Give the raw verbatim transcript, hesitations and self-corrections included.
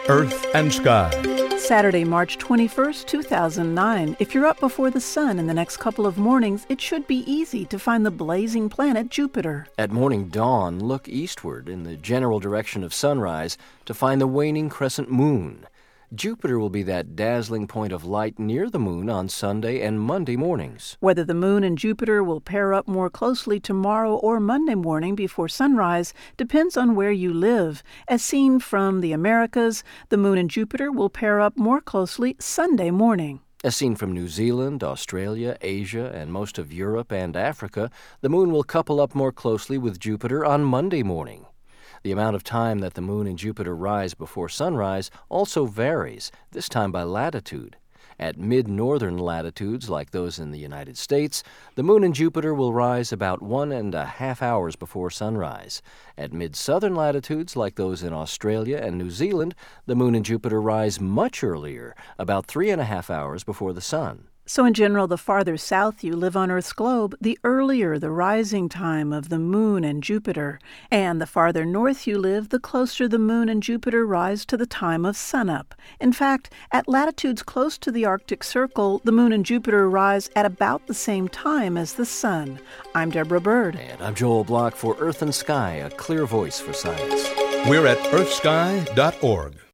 Earth and Sky. Saturday, March twenty-first, two thousand nine. If you're up before the sun in the next couple of mornings, it should be easy to find the blazing planet Jupiter. At morning dawn, look eastward in the general direction of sunrise to find the waning crescent moon. Jupiter will be that dazzling point of light near the moon on Sunday and Monday mornings. Whether the moon and Jupiter will pair up more closely tomorrow or Monday morning before sunrise depends on where you live. As seen from the Americas, the moon and Jupiter will pair up more closely Sunday morning. As seen from New Zealand, Australia, Asia, and most of Europe and Africa, the moon will couple up more closely with Jupiter on Monday morning. The amount of time that the moon and Jupiter rise before sunrise also varies, this time by latitude. At mid-northern latitudes, like those in the United States, the moon and Jupiter will rise about one and a half hours before sunrise. At mid-southern latitudes, like those in Australia and New Zealand, the moon and Jupiter rise much earlier, about three and a half hours before the sun. So in general, the farther south you live on Earth's globe, the earlier the rising time of the moon and Jupiter. And the farther north you live, the closer the moon and Jupiter rise to the time of sunup. In fact, at latitudes close to the Arctic Circle, the moon and Jupiter rise at about the same time as the sun. I'm Deborah Bird. And I'm Joel Block for Earth and Sky, a clear voice for science. We're at earth sky dot org.